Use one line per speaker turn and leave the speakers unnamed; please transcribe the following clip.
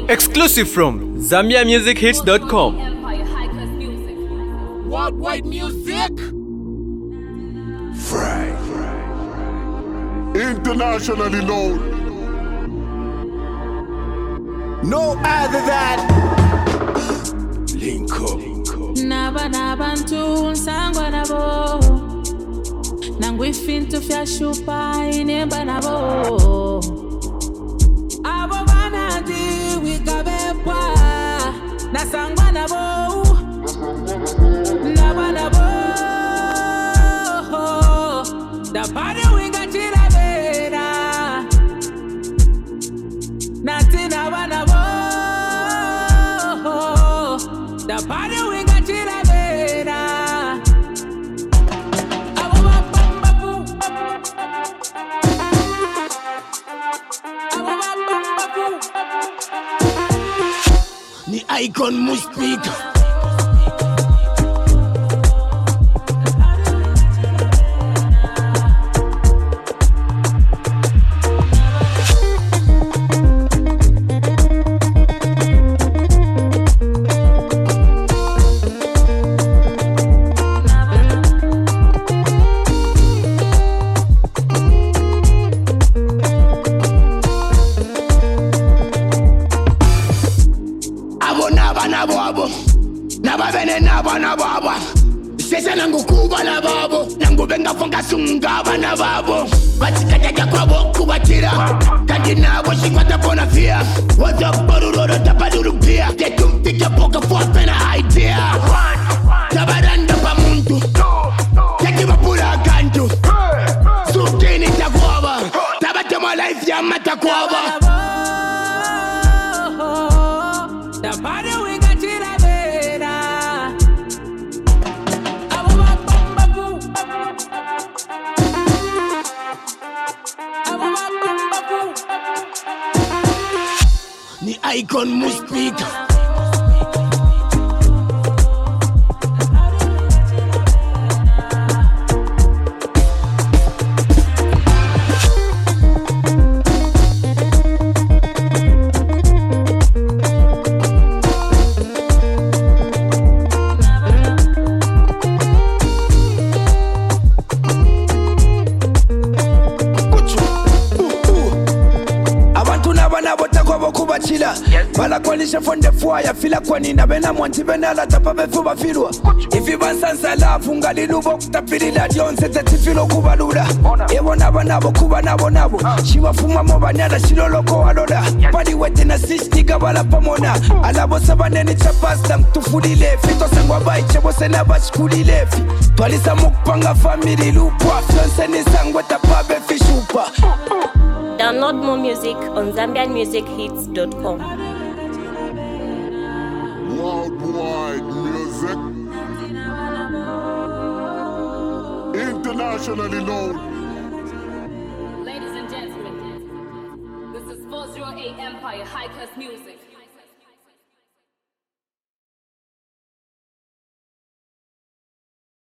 Exclusive from ZambiaMusicHits.com.
Worldwide music.
Fry. Internationally known. No other than Link up.
Nabantu nsangwa nabo nangwifintu fyashupa inemba nabo abo banadi wikabepwa nasangwa nabo nabanabo dabade wingachira bera nati nabanabo dabade wingachira bera
Ni icon must speak. Nababene nabana baba sese nangu kuba na babo nangu benga fonga sunga bana babo batikata kwabo kubatira kandi nabo shikwata bona fear what up baruro tapaduru pia get to pick up poker for an idea tabaranda pa muntu take mapura kantu sukini takwaba tabatema life ya matakwaba
dabade
Ni icon must speak. Balakwanisha fonde fwaya fila kwani na bena mwanti bena la tapa befu bafilwa Ifi bansansa la funga lilubo kutapili la dionse tetifilo kubalula Ewo nabo nabo kuba nabo nabo Shiwa fuma moba nyada shiloloko waloda Padi wete na sishtiga bala pamona Alabo sabaneni chapasta mtufudile Fito sangwa bai chebo sena bashkuli lefi Twalisa mukpanga family lupwa Fyonse ni sangwa tapabe fishupa
Download more music on ZambianMusicHits.com.
Worldwide music. Internationally known.
Ladies and gentlemen, this is 408 Empire High Class Music.